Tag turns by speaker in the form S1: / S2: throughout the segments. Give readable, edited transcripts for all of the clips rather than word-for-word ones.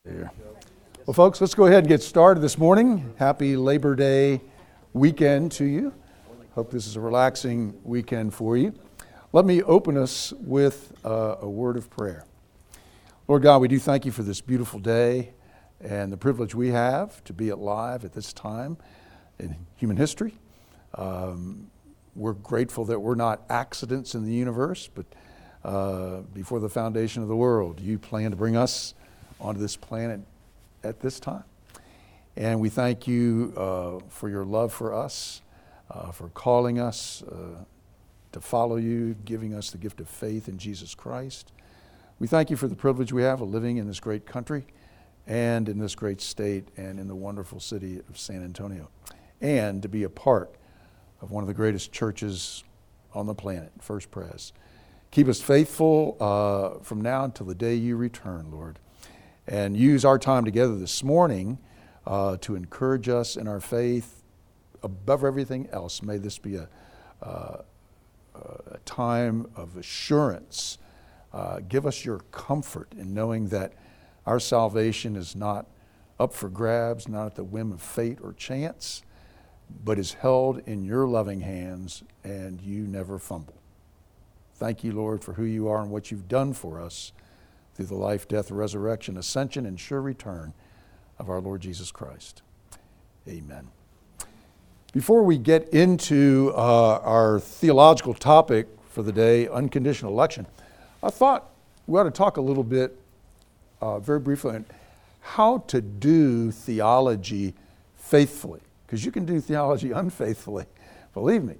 S1: There. Well, folks, let's go ahead and get started this morning. Happy Labor Day weekend to you. Hope this is a relaxing weekend for you. Let me open us with a word of prayer. Lord God, we do thank you for this beautiful day and the privilege we have to be alive at this time in human history. We're grateful that we're not accidents in the universe, but before the foundation of the world, you planned to bring us onto this planet at this time. And we thank you for your love for us, for calling us to follow you, giving us the gift of faith in Jesus Christ. We thank you for the privilege we have of living in this great country and in this great state and in the wonderful city of San Antonio, and to be a part of one of the greatest churches on the planet, First Pres. Keep us faithful from now until the day you return, Lord. And use our time together this morning to encourage us in our faith above everything else. May this be a time of assurance. Give us your comfort in knowing that our salvation is not up for grabs, not at the whim of fate or chance, but is held in your loving hands, and you never fumble. Thank you, Lord, for who you are and what you've done for us through the life, death, resurrection, ascension, and sure return of our Lord Jesus Christ. Amen. Before we get into our theological topic for the day, unconditional election, I thought we ought to talk a little bit, very briefly, on how to do theology faithfully. Because you can do theology unfaithfully, believe me.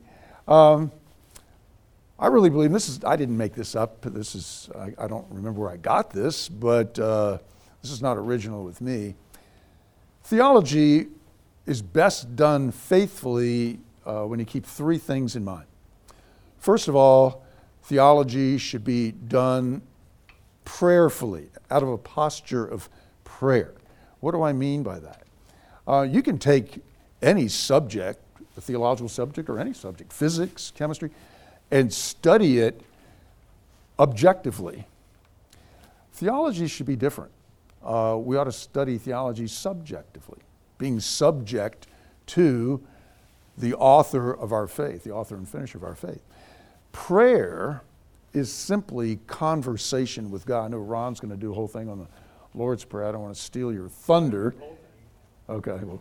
S1: I really believe, I didn't make this up, I don't remember where I got this, but this is not original with me. Theology is best done faithfully when you keep three things in mind. First of all, theology should be done prayerfully, out of a posture of prayer. What do I mean by that? You can take any subject, a theological subject or any subject, physics, chemistry, and study it objectively. Theology should be different. We ought to study theology subjectively, being subject to the author of our faith, the author and finisher of our faith. Prayer is simply conversation with God. I know Ron's going to do a whole thing on the Lord's Prayer. I don't want to steal your thunder. Okay, well,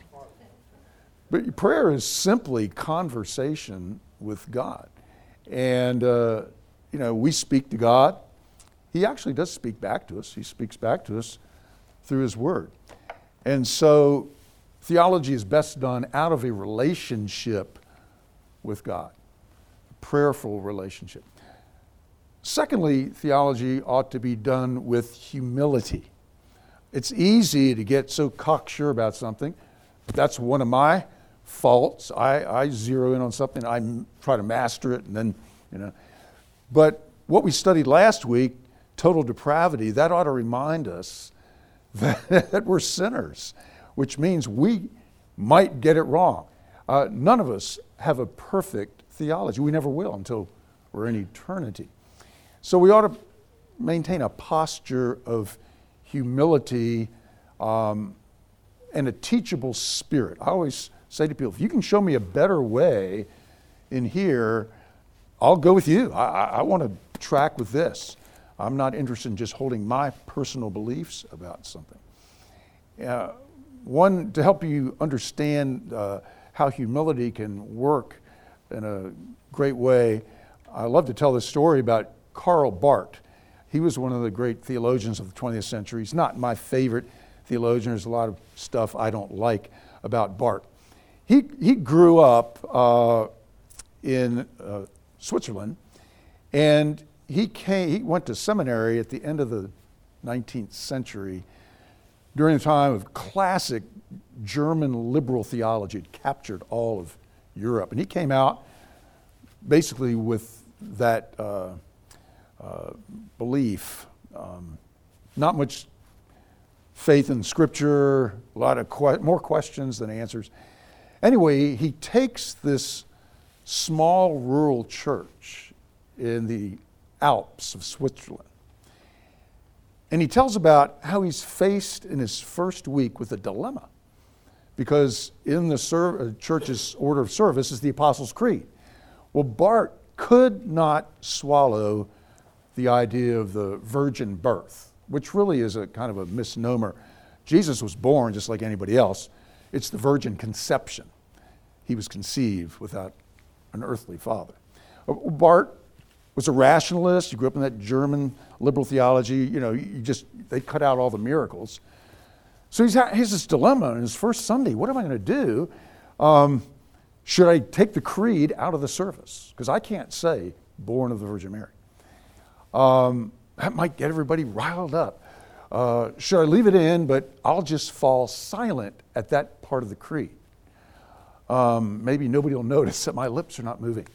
S1: but prayer is simply conversation with God. And, we speak to God. He actually does speak back to us. He speaks back to us through His Word. And so theology is best done out of a relationship with God, a prayerful relationship. Secondly, theology ought to be done with humility. It's easy to get so cocksure about something. That's one of my faults. I zero in on something, I try to master it, and then, But what we studied last week, total depravity, that ought to remind us that we're sinners, which means we might get it wrong. None of us have a perfect theology. We never will until we're in eternity. So we ought to maintain a posture of humility and a teachable spirit. I always say to people, if you can show me a better way in here, I'll go with you. I want to track with this. I'm not interested in just holding my personal beliefs about something. One, to help you understand how humility can work in a great way, I love to tell this story about Karl Barth. He was one of the great theologians of the 20th century. He's not my favorite theologian. There's a lot of stuff I don't like about Barth. He grew up in Switzerland, and he went to seminary at the end of the 19th century during the time of classic German liberal theology. It captured all of Europe. And he came out basically with that belief, not much faith in Scripture, a lot of more questions than answers. Anyway, he takes this small rural church in the Alps of Switzerland, And he tells about how he's faced in his first week with a dilemma. Because in the church's order of service is the Apostles' Creed. Well, Bart could not swallow the idea of the virgin birth, which really is a kind of a misnomer. Jesus was born just like anybody else. It's the virgin conception. He was conceived without an earthly father. Bart was a rationalist. He grew up in that German liberal theology. They cut out all the miracles. So he has this dilemma on his first Sunday. What am I going to do? Should I take the creed out of the service? Because I can't say born of the Virgin Mary. That might get everybody riled up. Should I leave it in, but I'll just fall silent at that part of the creed? Maybe nobody will notice that my lips are not moving.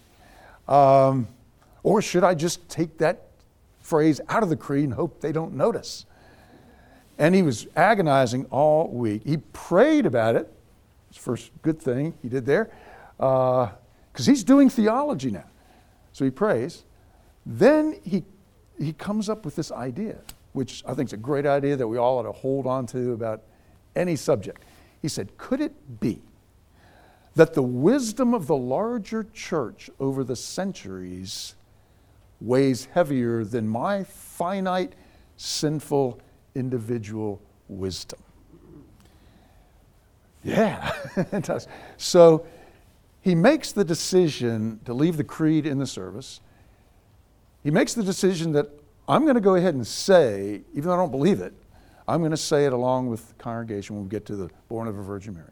S1: Or should I just take that phrase out of the creed and hope they don't notice? And he was agonizing all week. He prayed about it. It's the first good thing he did there. Because he's doing theology now. So he prays. Then he comes up with this idea, which I think is a great idea that we all ought to hold on to about any subject. He said, could it be that the wisdom of the larger church over the centuries weighs heavier than my finite, sinful, individual wisdom? Yeah, it does. So he makes the decision to leave the creed in the service. He makes the decision that I'm going to go ahead and say, even though I don't believe it, I'm going to say it along with the congregation when we get to the born of a Virgin Mary.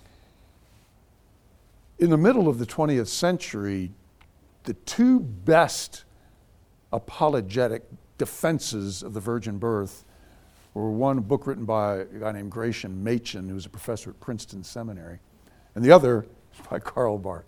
S1: In the middle of the 20th century, the two best apologetic defenses of the virgin birth were one, a book written by a guy named Gratian Machen, who was a professor at Princeton Seminary, and the other is by Karl Barth.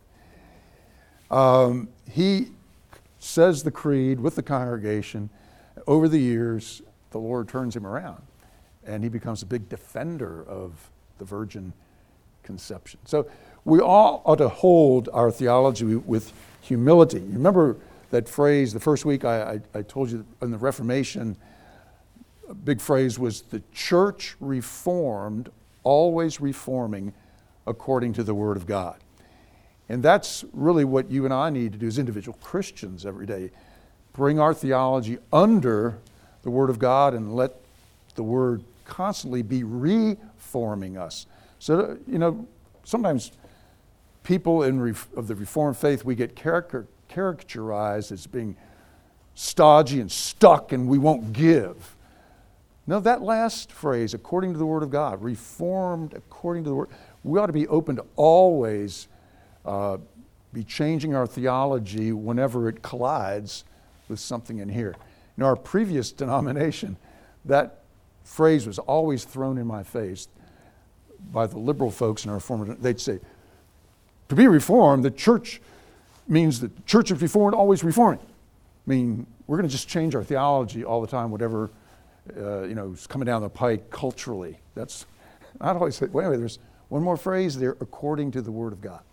S1: He says the creed with the congregation. Over the years, the Lord turns him around, and he becomes a big defender of the virgin conception. So we all ought to hold our theology with humility. You remember that phrase, the first week I told you in the Reformation, a big phrase was the church reformed, always reforming according to the Word of God. And that's really what you and I need to do as individual Christians every day. Bring our theology under the Word of God and let the Word constantly be reforming us. So, sometimes people of the Reformed faith, we get caricaturized as being stodgy and stuck and we won't give. No, that last phrase, according to the Word of God, reformed according to the Word, we ought to be open to always be changing our theology whenever it collides with something in here. In our previous denomination, that phrase was always thrown in my face by the liberal folks in our former. They'd say, to be reformed, the church means the church is reformed, always reforming. I mean, we're going to just change our theology all the time, whatever is coming down the pike culturally. That's, I'd always say, wait, there's one more phrase there, according to the Word of God.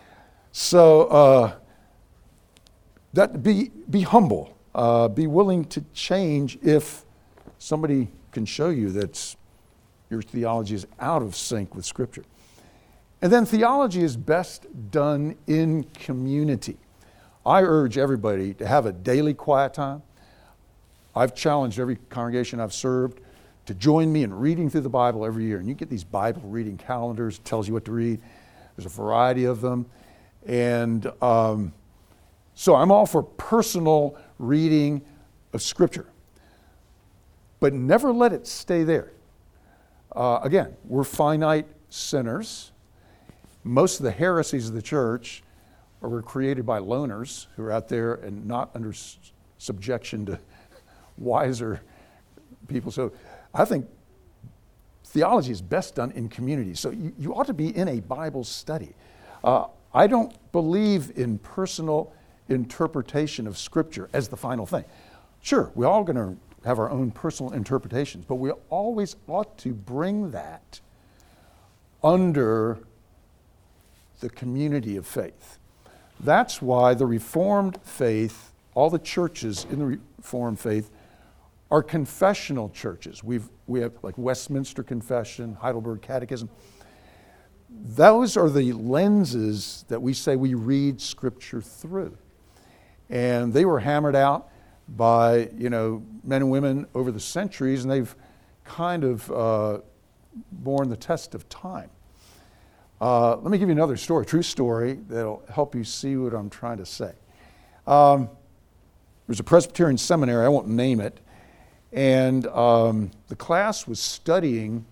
S1: So that be humble, be willing to change if somebody can show you that your theology is out of sync with Scripture. And then theology is best done in community. I urge everybody to have a daily quiet time. I've challenged every congregation I've served to join me in reading through the Bible every year. And you get these Bible reading calendars, it tells you what to read. There's a variety of them. And so I'm all for personal reading of Scripture. But never let it stay there. Again, we're finite sinners. Most of the heresies of the church were created by loners who are out there and not under subjection to wiser people. So I think theology is best done in community. So you ought to be in a Bible study. I don't believe in personal interpretation of Scripture as the final thing. Sure, we're all going to have our own personal interpretations, but we always ought to bring that under the community of faith. That's why the Reformed faith, all the churches in the Reformed faith, are confessional churches. We have like Westminster Confession, Heidelberg Catechism. Those are the lenses that we say we read Scripture through. And they were hammered out by, men and women over the centuries, and they've kind of borne the test of time. Let me give you another story, true story, that'll help you see what I'm trying to say. There's a Presbyterian seminary, I won't name it, and the class was studying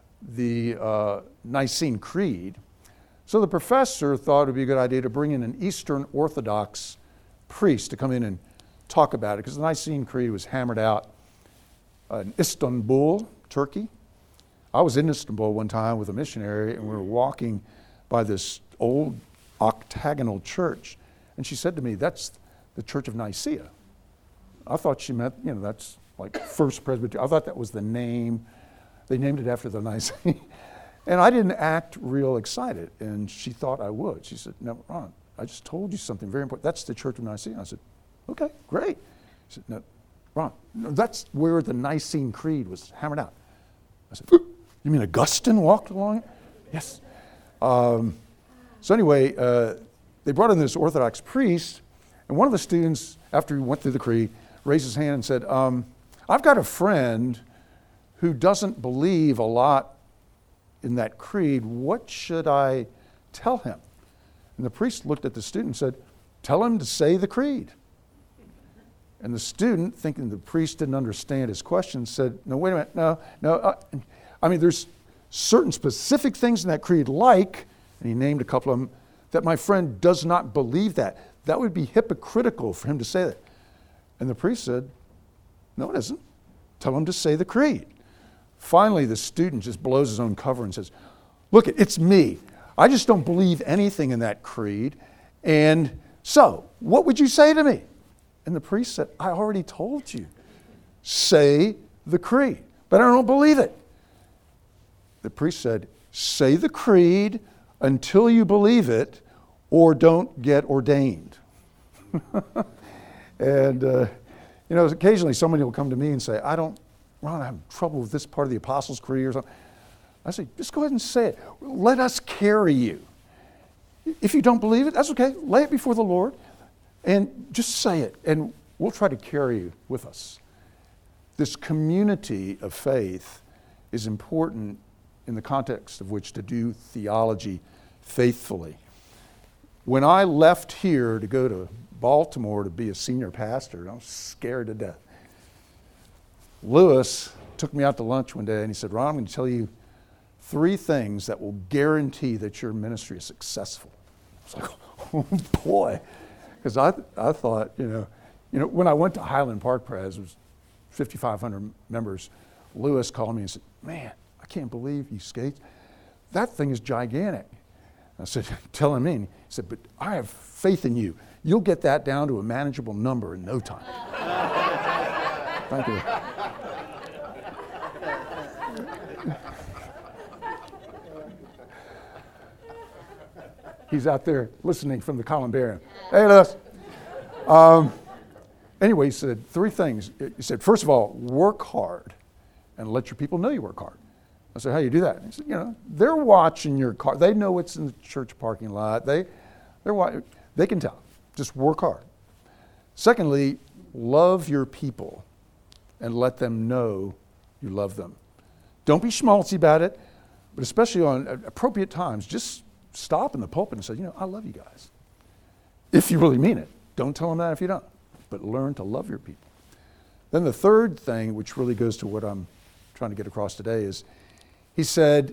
S1: the Nicene Creed. So the professor thought it would be a good idea to bring in an Eastern Orthodox priest to come in and talk about it, because the Nicene Creed was hammered out in Istanbul, Turkey. I was in Istanbul one time with a missionary, and we were walking by this old octagonal church, and she said to me, "That's the Church of Nicaea." I thought she meant, that's like First Presbyterian. I thought that was the name. They named it after the Nicene. And I didn't act real excited, and she thought I would. She said, "No, Ron, I just told you something very important. That's the Church of Nicaea." I said, "Okay, great." She said, "No, Ron, no, that's where the Nicene Creed was hammered out." I said, "You mean Augustine walked along it?" "Yes." So anyway, they brought in this Orthodox priest, and one of the students, after he went through the creed, raised his hand and said, "I've got a friend who doesn't believe a lot in that creed. What should I tell him?" And the priest looked at the student and said, "Tell him to say the creed." And the student, thinking the priest didn't understand his question, said, "No, wait a minute, no. There's certain specific things in that creed, like," and he named a couple of them, "that my friend does not believe that. That would be hypocritical for him to say that." And the priest said, "No, it isn't. Tell him to say the creed." Finally, the student just blows his own cover and says, "Look, it's me. I just don't believe anything in that creed. And so, what would you say to me?" And the priest said, "I already told you. Say the creed, but I don't believe it." The priest said, "Say the creed until you believe it, or don't get ordained." And, occasionally somebody will come to me and say, Ron, I'm having trouble with this part of the Apostles' Creed or something. I say, just go ahead and say it. Let us carry you. If you don't believe it, that's okay. Lay it before the Lord and just say it, and we'll try to carry you with us. This community of faith is important in the context of which to do theology faithfully. When I left here to go to Baltimore to be a senior pastor, I was scared to death. Lewis took me out to lunch one day and he said, "Ron, I'm going to tell you 3 things that will guarantee that your ministry is successful." I was like, "Oh boy," because I thought, when I went to Highland Park Pres, it was 5,500 members. Lewis called me and said, "Man, I can't believe you skate. That thing is gigantic." I said, "Tell him in." He said, "But I have faith in you. You'll get that down to a manageable number in no time." Thank you. He's out there listening from the columbarium. "Hey, Lewis." Anyway, he said 3 things. He said, first of all, work hard and let your people know you work hard. I said, "How do you do that?" He said, they're watching your car. They know what's in the church parking lot. They can tell. Just work hard. Secondly, love your people and let them know you love them. Don't be schmaltzy about it, but especially on appropriate times, just stop in the pulpit and say, "I love you guys." If you really mean it. Don't tell them that if you don't, but learn to love your people. Then the third thing, which really goes to what I'm trying to get across today, is he said,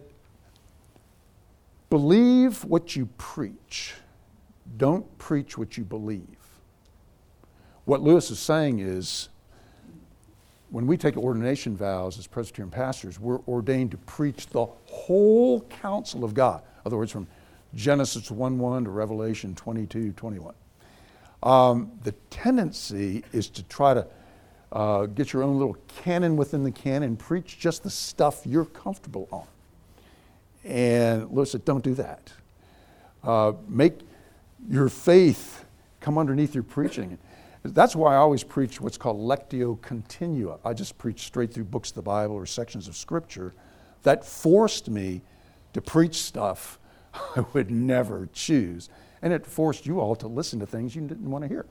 S1: "Believe what you preach. Don't preach what you believe." What Lewis is saying is, when we take ordination vows as Presbyterian pastors, we're ordained to preach the whole counsel of God. In other words, from Genesis 1:1 to Revelation 22:21. The tendency is to try to get your own little canon within the canon, preach just the stuff you're comfortable on. And Lewis said, don't do that. Make your faith come underneath your preaching. That's why I always preach what's called Lectio Continua. I just preach straight through books of the Bible or sections of Scripture. That forced me to preach stuff I would never choose. And it forced you all to listen to things you didn't want to hear.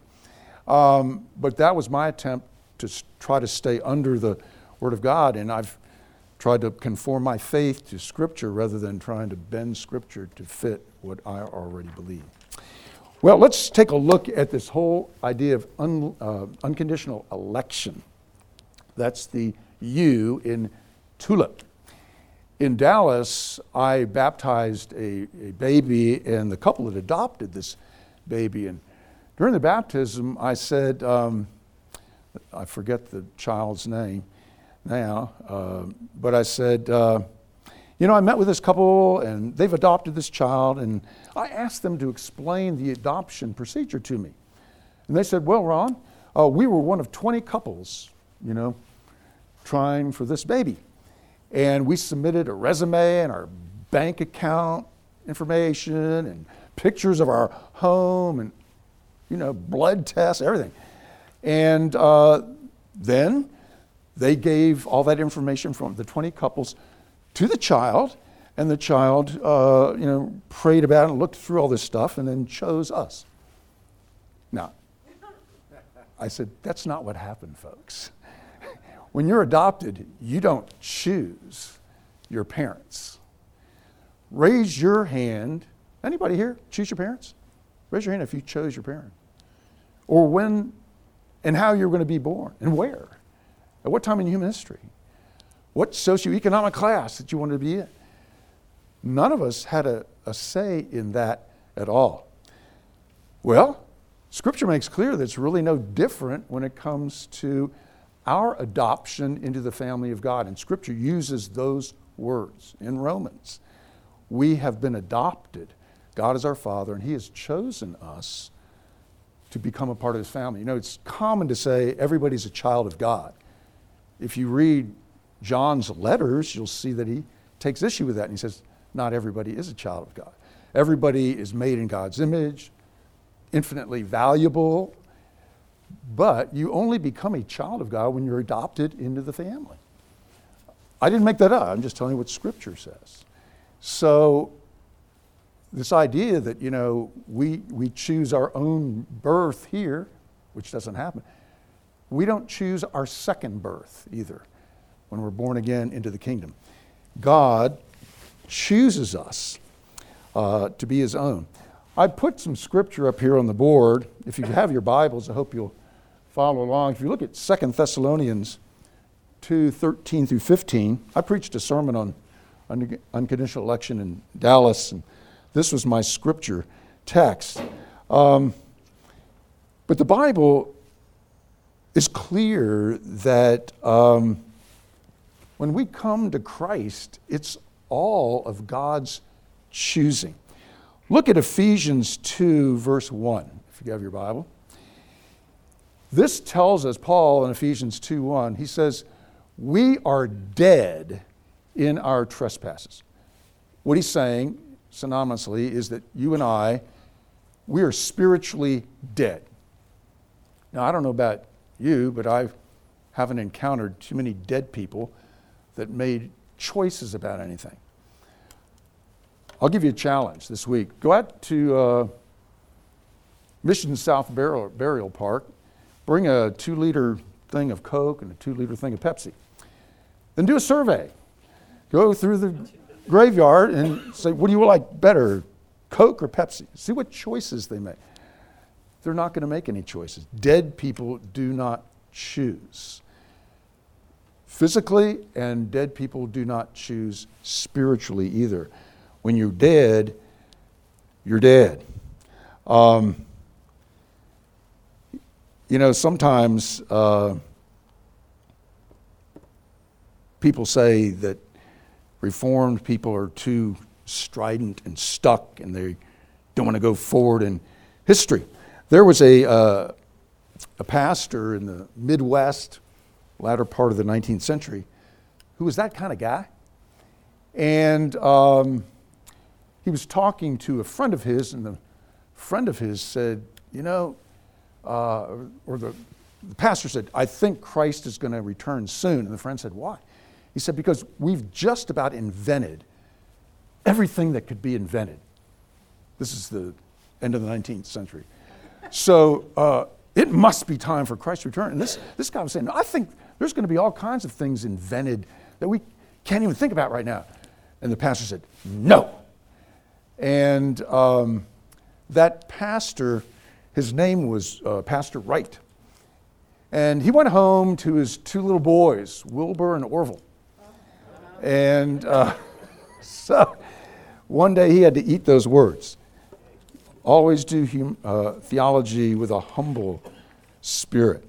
S1: But that was my attempt to try to stay under the Word of God, and I've tried to conform my faith to Scripture rather than trying to bend Scripture to fit what I already believe. Well, let's take a look at this whole idea of unconditional election. That's the U in TULIP. In Dallas, I baptized a baby, and the couple that adopted this baby. And during the baptism, I said, I forget the child's name now, but I said, I met with this couple, and they've adopted this child, and I asked them to explain the adoption procedure to me. And they said, well, Ron, we were one of 20 couples, trying for this baby. And we submitted a resume and our bank account information and pictures of our home and, blood tests, everything. And then they gave all that information from the 20 couples to the child, and the child, prayed about it and looked through all this stuff and then chose us. Now, I said, that's not what happened, folks. When you're adopted, you don't choose your parents. Raise your hand. Anybody here choose your parents? Raise your hand if you chose your parent. Or when and how you're going to be born and where. At what time in human history. What socioeconomic class that you wanted to be in. None of us had a say in that at all. Well, Scripture makes clear that it's really no different when it comes to our adoption into the family of God. And Scripture uses those words in Romans. We have been adopted. God is our Father, and He has chosen us to become a part of His family. It's common to say everybody's a child of God. If you read John's letters, you'll see that he takes issue with that, and he says, not everybody is a child of God. Everybody is made in God's image, infinitely valuable, but you only become a child of God when you're adopted into the family. I didn't make that up. I'm just telling you what Scripture says. So this idea that, we choose our own birth here, which doesn't happen. We don't choose our second birth either when we're born again into the kingdom. God chooses us to be His own. I put some Scripture up here on the board. If you have your Bibles, I hope you'll follow along. If you look at 2 Thessalonians 2:13 through 15, I preached a sermon on unconditional election in Dallas, and this was my Scripture text. But the Bible is clear that when we come to Christ, it's all of God's choosing. Look at Ephesians 2, verse 1, if you have your Bible. This tells us, Paul in Ephesians 2:1, he says, we are dead in our trespasses. What he's saying, synonymously, is that you and I, we are spiritually dead. Now, I don't know about you, but I haven't encountered too many dead people that made choices about anything. I'll give you a challenge this week. Go out to Mission South Burial Park, bring a 2-liter thing of Coke and a 2-liter thing of Pepsi. Then do a survey. Go through the graveyard and say, what do you like better, Coke or Pepsi? See what choices they make. They're not going to make any choices. Dead people do not choose physically, and dead people do not choose spiritually either. When you're dead, you're dead. Sometimes people say that Reformed people are too strident and stuck, and they don't want to go forward in history. There was a pastor in the Midwest, latter part of the 19th century, who was that kind of guy. And he was talking to a friend of his, and the friend of his said, or the pastor said, I think Christ is going to return soon. And the friend said, why? He said, because we've just about invented everything that could be invented. This is the end of the 19th century. So it must be time for Christ's return. And this guy was saying, I think there's going to be all kinds of things invented that we can't even think about right now. And the pastor said, no. And that pastor, his name was Pastor Wright. And he went home to his two little boys, Wilbur and Orville. And so one day he had to eat those words. Always do theology with a humble spirit.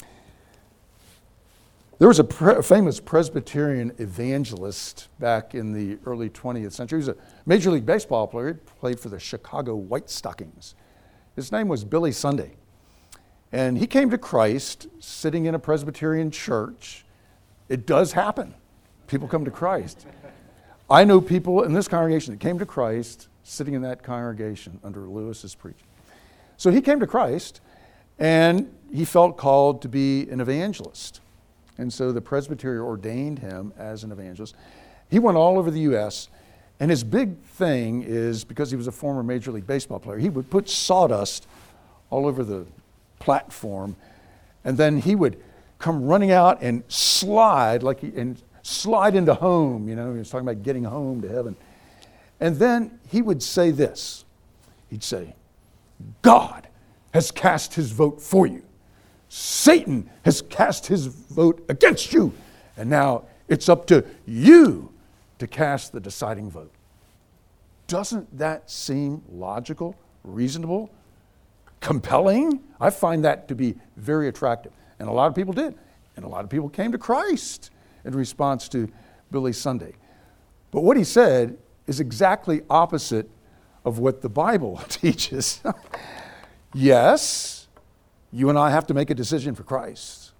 S1: There was a famous Presbyterian evangelist back in the early 20th century. He was a Major League Baseball player. He played for the Chicago White Stockings. His name was Billy Sunday. And he came to Christ sitting in a Presbyterian church. It does happen. People come to Christ. I know people in this congregation that came to Christ sitting in that congregation under Lewis's preaching. So he came to Christ, and he felt called to be an evangelist. And so the presbytery ordained him as an evangelist. He went all over the U.S., and his big thing is, because he was a former Major League Baseball player, he would put sawdust all over the platform, and then he would come running out and slide slide into home. You know, he was talking about getting home to heaven. And then he would say this. He'd say, God has cast his vote for you. Satan has cast his vote against you. And now it's up to you to cast the deciding vote. Doesn't that seem logical, reasonable, compelling? I find that to be very attractive. And a lot of people did. And a lot of people came to Christ in response to Billy Sunday. But what he said is exactly opposite of what the Bible teaches. Yes, you and I have to make a decision for Christ.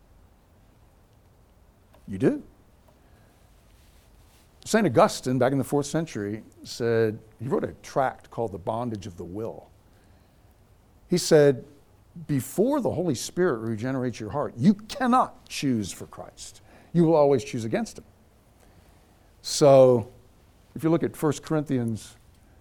S1: You do. St. Augustine, back in the 4th century, said, he wrote a tract called The Bondage of the Will. He said, before the Holy Spirit regenerates your heart, you cannot choose for Christ. You will always choose against him. So, if you look at 1 Corinthians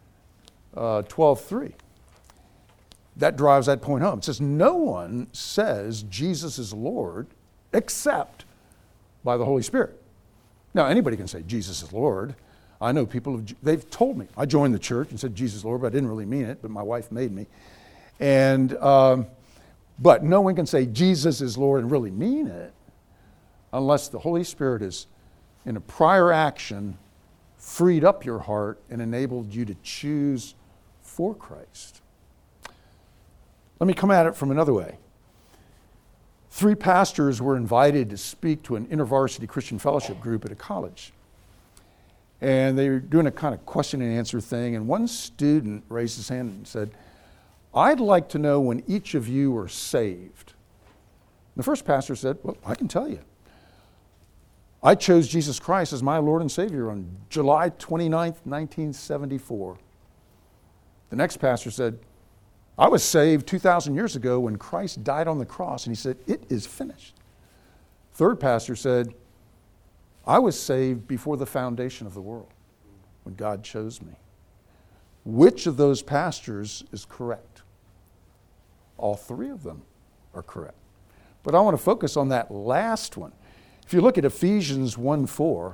S1: 12:3, that drives that point home. It says, no one says Jesus is Lord except by the Holy Spirit. Now, anybody can say Jesus is Lord. I know people, they've told me. I joined the church and said Jesus is Lord, but I didn't really mean it, but my wife made me. And but no one can say Jesus is Lord and really mean it unless the Holy Spirit is, in a prior action, freed up your heart and enabled you to choose for Christ. Let me come at it from another way. 3 pastors were invited to speak to an InterVarsity Christian Fellowship group at a college. And they were doing a kind of question and answer thing, and one student raised his hand and said, I'd like to know when each of you are saved. The first pastor said, well, I can tell you. I chose Jesus Christ as my Lord and Savior on July 29th, 1974. The next pastor said, I was saved 2,000 years ago when Christ died on the cross, and he said, it is finished. Third pastor said, I was saved before the foundation of the world, when God chose me. Which of those pastors is correct? All 3 of them are correct. But I want to focus on that last one. If you look at Ephesians 1:4,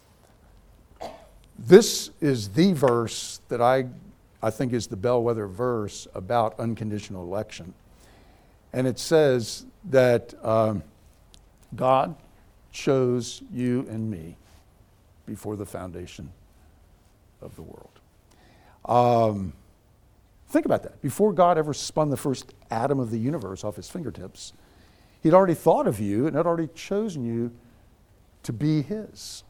S1: this is the verse that I think is the bellwether verse about unconditional election. And it says that God chose you and me before the foundation of the world. Think about that. Before God ever spun the first atom of the universe off his fingertips, he'd already thought of you and had already chosen you to be his.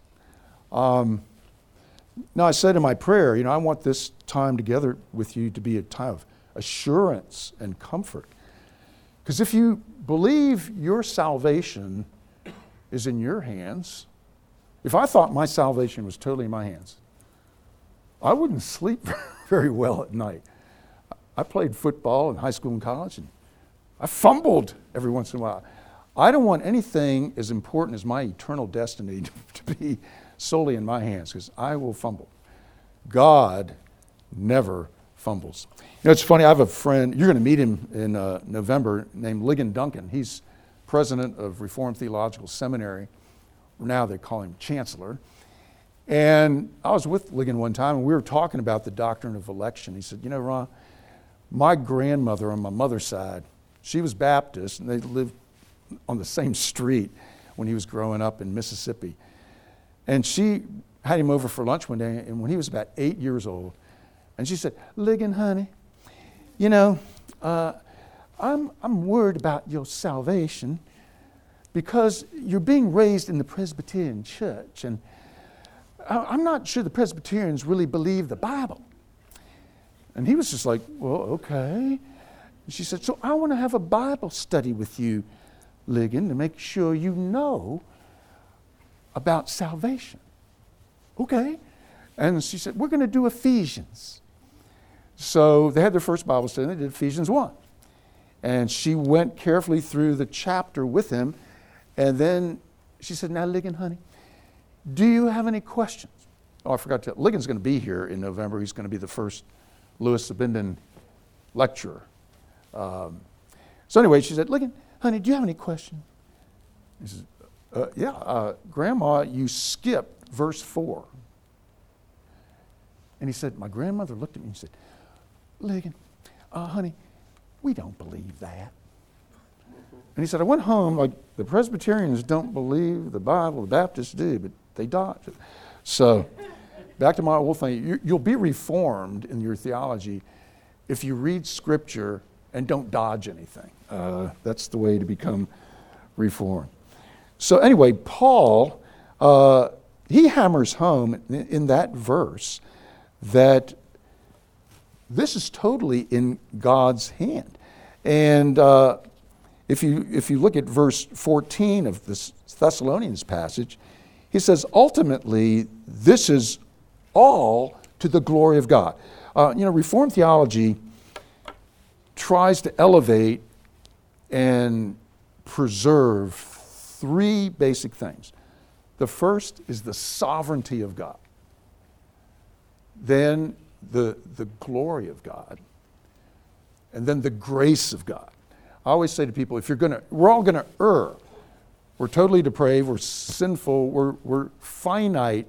S1: Now, I said in my prayer, I want this time together with you to be a time of assurance and comfort. Because if you believe your salvation is in your hands, if I thought my salvation was totally in my hands, I wouldn't sleep very well at night. I played football in high school and college, and I fumbled every once in a while. I don't want anything as important as my eternal destiny to be solely in my hands, because I will fumble. God never fumbles. It's funny, I have a friend, you're going to meet him in November, named Ligon Duncan. He's president of Reformed Theological Seminary. Now they call him chancellor. And I was with Ligon one time, and we were talking about the doctrine of election. He said, Ron, my grandmother on my mother's side, she was Baptist, and they lived on the same street when he was growing up in Mississippi. And she had him over for lunch one day, and when he was about 8 years old, and she said, Ligon, honey, I'm worried about your salvation because you're being raised in the Presbyterian church, and I'm not sure the Presbyterians really believe the Bible. And he was just like, well, okay. And she said, so I want to have a Bible study with you, Ligon, to make sure you know about salvation. Okay. And she said, we're going to do Ephesians. So they had their first Bible study, and they did Ephesians 1. And she went carefully through the chapter with him, and then she said, now, Ligon, honey, do you have any questions? Oh, I forgot to tell you, Ligon's going to be here in November. He's going to be the first Louis Abindon lecturer. So anyway, she said, Ligon, honey, do you have any questions? He says, Grandma, you skipped verse 4. And he said, my grandmother looked at me and said, Ligon, honey, we don't believe that. And he said, I went home, like the Presbyterians don't believe the Bible, the Baptists do, but they dodge it. So back to my old thing, you'll be reformed in your theology if you read Scripture and don't dodge anything. That's the way to become reformed. So anyway, Paul, he hammers home in that verse that this is totally in God's hand. And if you look at verse 14 of this Thessalonians passage, he says, ultimately, this is all to the glory of God. Reformed theology tries to elevate and preserve three basic things. The first is the sovereignty of God. Then the glory of God. And then the grace of God. I always say to people, we're all gonna err. We're totally depraved, we're sinful, we're finite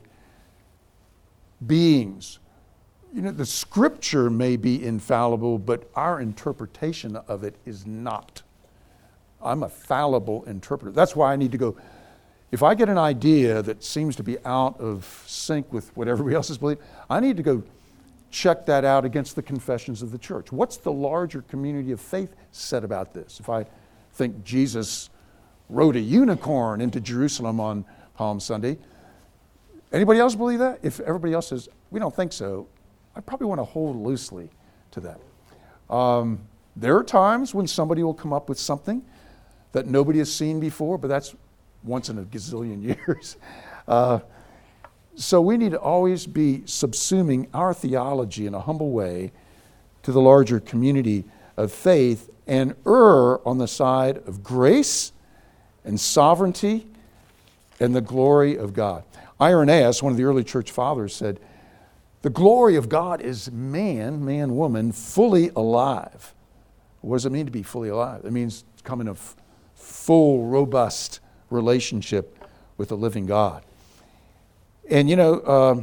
S1: beings. The Scripture may be infallible, but our interpretation of it is not. I'm a fallible interpreter. That's why I need to go, if I get an idea that seems to be out of sync with what everybody else is believing, I need to go check that out against the confessions of the church. What's the larger community of faith said about this? If I think Jesus rode a unicorn into Jerusalem on Palm Sunday, anybody else believe that? If everybody else says, we don't think so, I probably want to hold loosely to that. There are times when somebody will come up with something that nobody has seen before, but that's once in a gazillion years. So we need to always be subsuming our theology in a humble way to the larger community of faith and err on the side of grace and sovereignty and the glory of God. Irenaeus, one of the early church fathers, said, the glory of God is man, woman, fully alive. What does it mean to be fully alive? It means come in a full, robust relationship with the living God. And the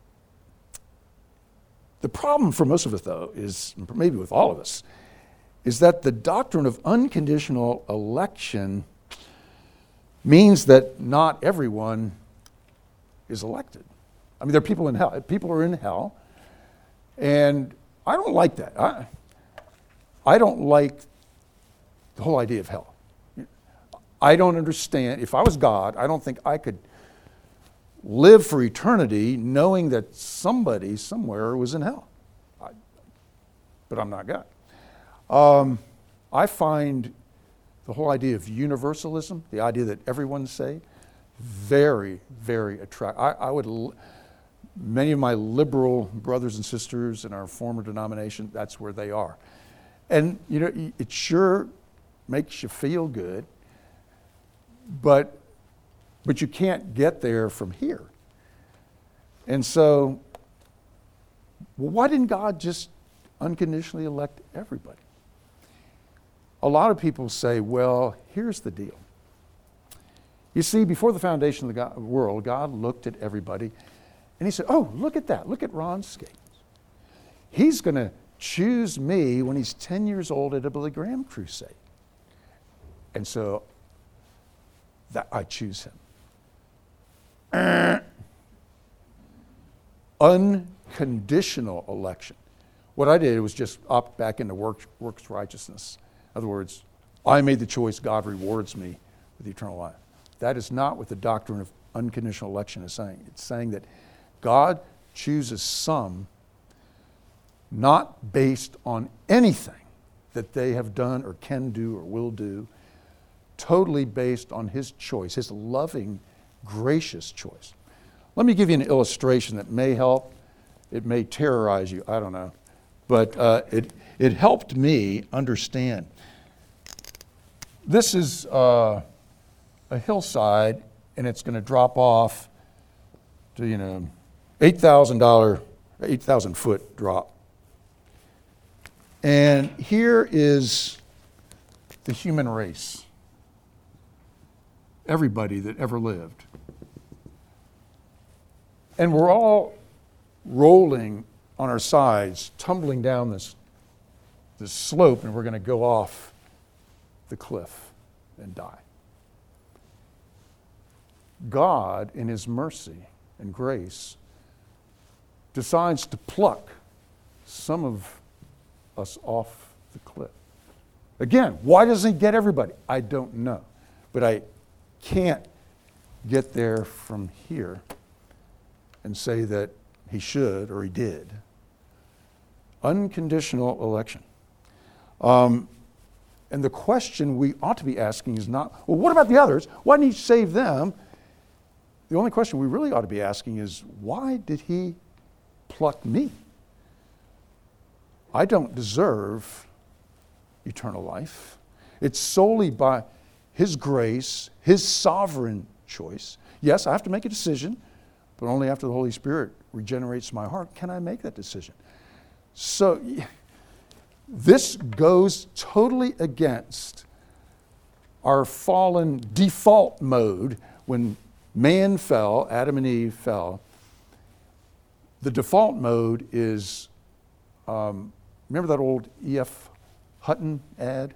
S1: problem for most of us, though, is, maybe with all of us, is that the doctrine of unconditional election means that not everyone is elected. I mean, there are people in hell. People are in hell. And I don't like that. I don't like the whole idea of hell. I don't understand. If I was God, I don't think I could live for eternity knowing that somebody somewhere was in hell. But I'm not God. I find the whole idea of universalism, the idea that everyone's saved, very, very attractive. Many of my liberal brothers and sisters in our former denomination, that's where they are. And it sure makes you feel good, but you can't get there from here. And so, well, why didn't God just unconditionally elect everybody? A lot of people say, well, here's the deal. You see, before the foundation of the world, God looked at everybody and he said, oh, look at that. Look at Ron Skates. He's going to choose me when he's 10 years old at a Billy Graham crusade. And so that I choose him. Unconditional election. What I did was just opt back into works righteousness. In other words, I made the choice, God rewards me with eternal life. That is not what the doctrine of unconditional election is saying. It's saying that God chooses some not based on anything that they have done or can do or will do, totally based on his choice, his loving, gracious choice. Let me give you an illustration that may help. It may terrorize you, I don't know. But it helped me understand. This is a hillside, and it's going to drop off to, $8,000 foot drop. And here is the human race. Everybody that ever lived. And we're all rolling on our sides, tumbling down this slope, and we're going to go off the cliff and die. God, in his mercy and grace, decides to pluck some of us off the cliff. Again, why doesn't he get everybody? I don't know. But I can't get there from here and say that he should or he did. Unconditional election. And the question we ought to be asking is not, well, what about the others? Why didn't he save them? The only question we really ought to be asking is, why did he pluck me? I don't deserve eternal life. It's solely by his grace, his sovereign choice. Yes, I have to make a decision, but only after the Holy Spirit regenerates my heart can I make that decision. So this goes totally against our fallen default mode. When man fell, Adam and Eve fell, the default mode is, remember that old E.F. Hutton ad?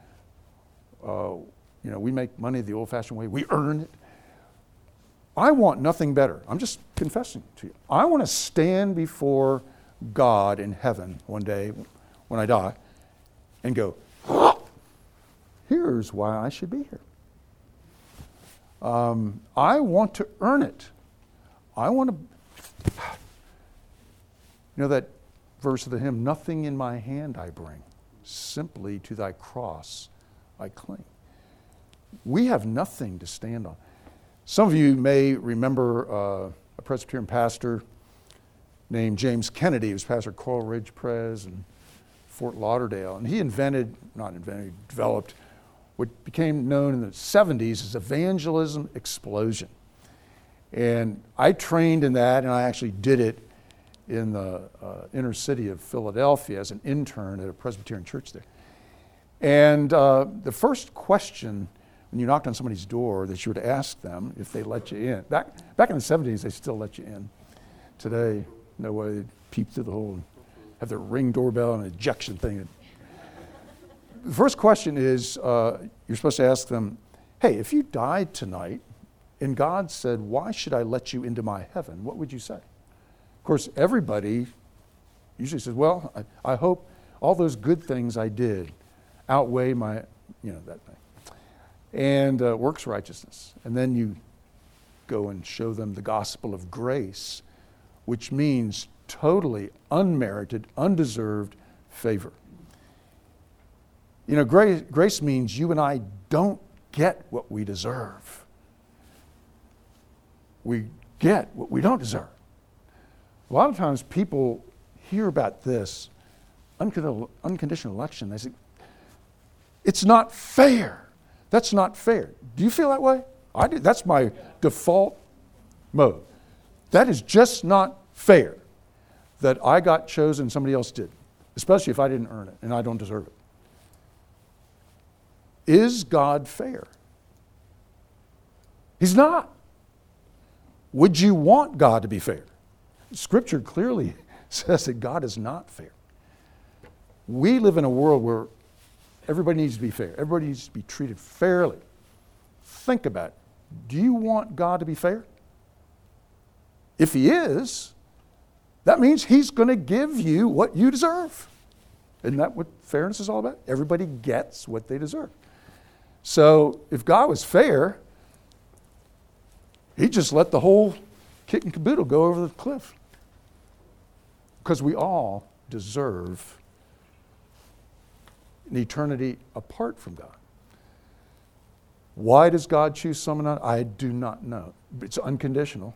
S1: We make money the old-fashioned way. We earn it. I want nothing better. I'm just confessing to you. I want to stand before God in heaven one day when I die and go, here's why I should be here. I want to earn it. I want to, that verse of the hymn, nothing in my hand I bring, simply to thy cross I cling. We have nothing to stand on. Some of you may remember a Presbyterian pastor named James Kennedy. He was pastor at Coral Ridge Pres in Fort Lauderdale. And he developed what became known in the 70s as evangelism explosion. And I trained in that, and I actually did it in the inner city of Philadelphia as an intern at a Presbyterian church there. And the first question when you knocked on somebody's door that you would ask them if they let you in. Back in the 70s, they still let you in. Today, no way, they'd peep through the hole and have their Ring doorbell and an ejection thing. The first question is, you're supposed to ask them, hey, if you died tonight and God said, why should I let you into my heaven? What would you say? Of course, everybody usually says, well, I hope all those good things I did outweigh my, that thing. And works righteousness. And then you go and show them the gospel of grace, which means totally unmerited, undeserved favor. Grace means you and I don't get what we deserve. We get what we don't deserve. A lot of times people hear about this unconditional election. They say, It's not fair. That's not fair. Do you feel that way? I do. That's my default mode. That is just not fair that I got chosen, somebody else did, especially if I didn't earn it and I don't deserve it. Is God fair? He's not. Would you want God to be fair? Scripture clearly says that God is not fair. We live in a world where everybody needs to be fair. Everybody needs to be treated fairly. Think about it. Do you want God to be fair? If He is, that means He's going to give you what you deserve. Isn't that what fairness is all about? Everybody gets what they deserve. So if God was fair, He'd just let the whole kit and caboodle go over the cliff. Because we all deserve an eternity apart from God. Why does God choose someone? I do not know. It's unconditional.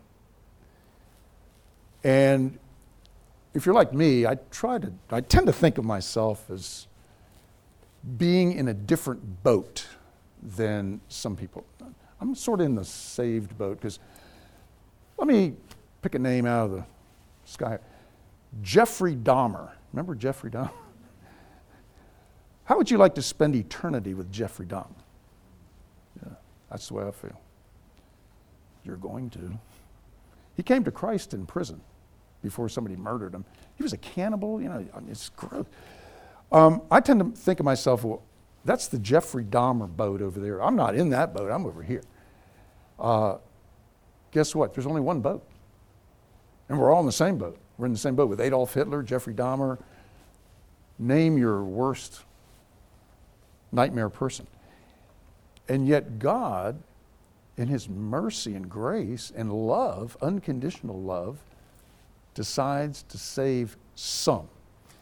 S1: And if you're like me, I tend to think of myself as being in a different boat than some people. I'm sort of in the saved boat because let me pick a name out of the sky. Jeffrey Dahmer. Remember Jeffrey Dahmer? How would you like to spend eternity with Jeffrey Dahmer? Yeah, that's the way I feel. You're going to. He came to Christ in prison before somebody murdered him. He was a cannibal, it's gross. I tend to think of myself, well, that's the Jeffrey Dahmer boat over there. I'm not in that boat, I'm over here. Guess what? There's only one boat. And we're all in the same boat. We're in the same boat with Adolf Hitler, Jeffrey Dahmer. Name your worst nightmare person. And yet God, in His mercy and grace and love, unconditional love, decides to save some.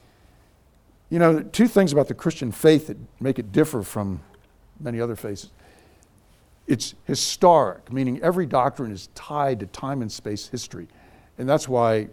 S1: Two things about the Christian faith that make it differ from many other faiths. It's historic, meaning every doctrine is tied to time and space history. And that's why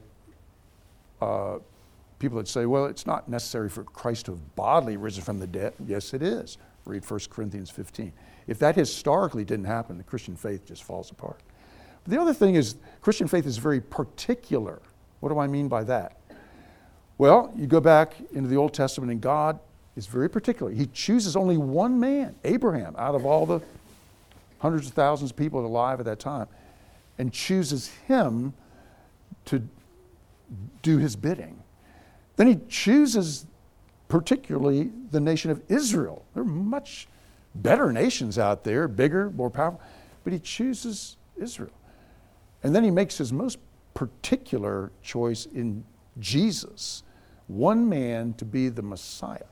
S1: people that say, well, it's not necessary for Christ to have bodily risen from the dead. Yes, it is. Read 1 Corinthians 15. If that historically didn't happen, the Christian faith just falls apart. But the other thing is, Christian faith is very particular. What do I mean by that? Well, you go back into the Old Testament and God is very particular. He chooses only one man, Abraham, out of all the hundreds of thousands of people alive at that time, and chooses him to do His bidding. Then He chooses particularly the nation of Israel. There are much better nations out there, bigger, more powerful, but He chooses Israel. And then He makes His most particular choice in Jesus, one man to be the Messiah.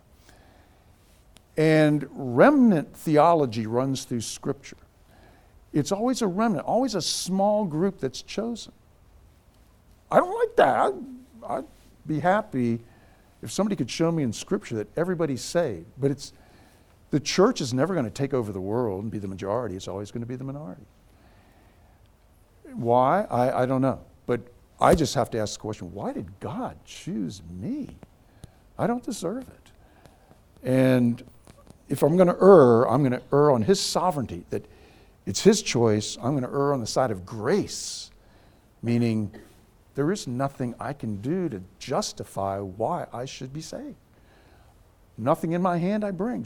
S1: And remnant theology runs through Scripture. It's always a remnant, always a small group that's chosen. I don't like that. I'd be happy if somebody could show me in Scripture that everybody's saved. But the church is never going to take over the world and be the majority. It's always going to be the minority. Why? I don't know. But I just have to ask the question, why did God choose me? I don't deserve it. And if I'm going to err, I'm going to err on His sovereignty, that it's His choice. I'm going to err on the side of grace, meaning there is nothing I can do to justify why I should be saved. Nothing in my hand I bring.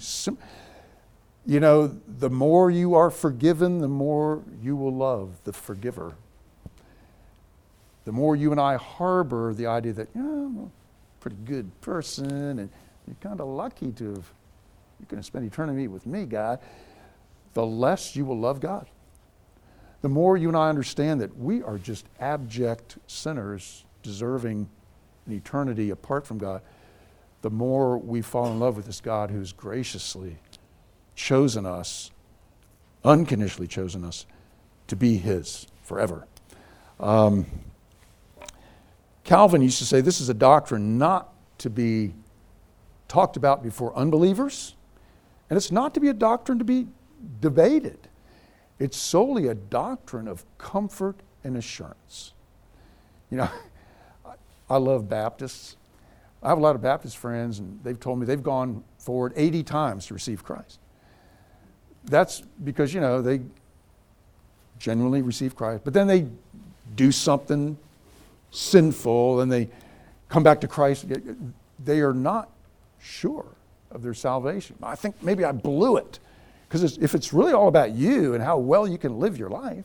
S1: The more you are forgiven, the more you will love the forgiver. The more you and I harbor the idea that, I'm a pretty good person, and you're kind of lucky to have, you're going to spend eternity with me, God, the less you will love God. The more you and I understand that we are just abject sinners deserving an eternity apart from God, the more we fall in love with this God who's graciously chosen us, unconditionally chosen us, to be His forever. Calvin used to say this is a doctrine not to be talked about before unbelievers, and it's not to be a doctrine to be debated. It's solely a doctrine of comfort and assurance. I love Baptists. I have a lot of Baptist friends, and they've told me they've gone forward 80 times to receive Christ. That's because, they genuinely receive Christ, but then they do something sinful and they come back to Christ. They are not sure of their salvation. I think maybe I blew it, because if it's really all about you and how well you can live your life,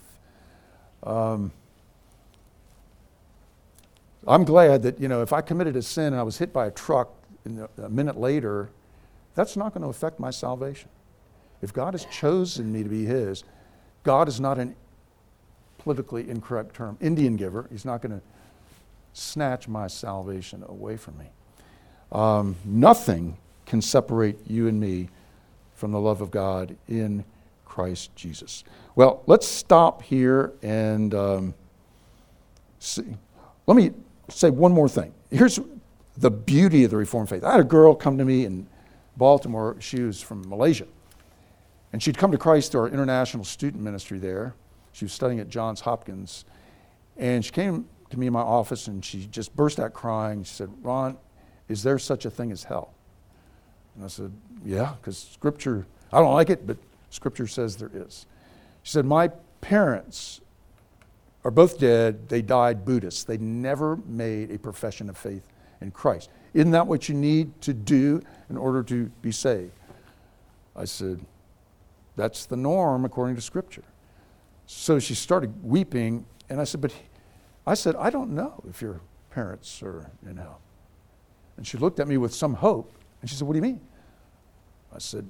S1: I'm glad that, if I committed a sin and I was hit by a truck a minute later, that's not going to affect my salvation. If God has chosen me to be His, God is not an politically incorrect term, Indian giver. He's not going to snatch my salvation away from me. Nothing can separate you and me from the love of God in Christ Jesus. Well, let's stop here and see. Let me say one more thing. Here's the beauty of the Reformed faith. I had a girl come to me in Baltimore. She was from Malaysia. And she'd come to Christ through our international student ministry there. She was studying at Johns Hopkins. And she came to me in my office and she just burst out crying. She said, "Ron, is there such a thing as hell?" And I said, "Yeah, because Scripture, I don't like it, but Scripture says there is." She said, "My parents are both dead. They died Buddhists. They never made a profession of faith in Christ. Isn't that what you need to do in order to be saved?" I said, "That's the norm according to Scripture." So she started weeping, and I said, I don't know if your parents are in hell." And she looked at me with some hope, and she said, "What do you mean?" I said,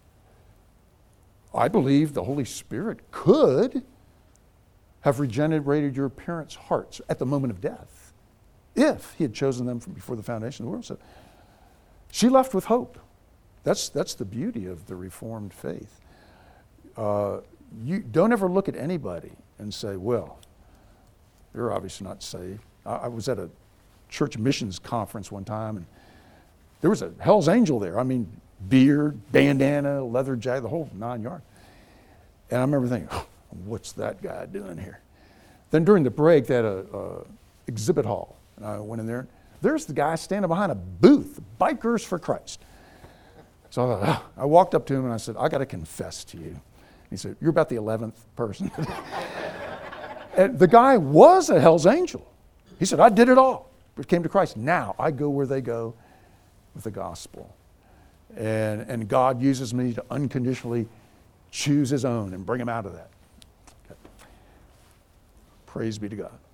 S1: "I believe the Holy Spirit could have regenerated your parents' hearts at the moment of death, if He had chosen them from before the foundation of the world." So she left with hope. That's the beauty of the Reformed faith. You don't ever look at anybody and say, "Well, they're obviously not saved." I was at a church missions conference one time, and there was a Hell's Angel there. I mean, beard, bandana, leather jacket, the whole 9 yards. And I remember thinking, "What's that guy doing here?" Then during the break, they had a exhibit hall, and I went in there. There's the guy standing behind a booth, Bikers for Christ. So I walked up to him and I said, "I got to confess to you." He said, "You're about the 11th person." And the guy was a Hell's Angel. He said, "I did it all, but came to Christ. Now I go where they go with the gospel. And God uses me to unconditionally choose His own and bring Him out of that." Okay. Praise be to God.